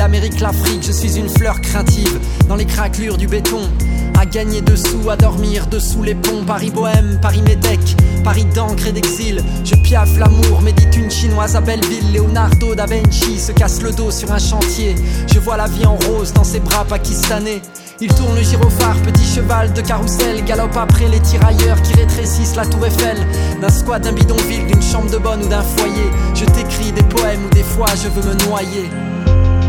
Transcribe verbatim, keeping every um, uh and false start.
l'Amérique, l'Afrique, je suis une fleur craintive dans les craquelures du béton. À gagner dessous, à dormir dessous les ponts. Paris bohème, Paris médec, Paris d'encre et d'exil. Je piaffe l'amour, médite une chinoise à Belleville. Leonardo da Vinci se casse le dos sur un chantier. Je vois la vie en rose dans ses bras pakistanais. Il tourne le gyrophare, petit cheval de carrousel. Galope après les tirailleurs qui rétrécissent la tour Eiffel. D'un squat, d'un bidonville, d'une chambre de bonne ou d'un foyer. Je t'écris des poèmes où des fois je veux me noyer.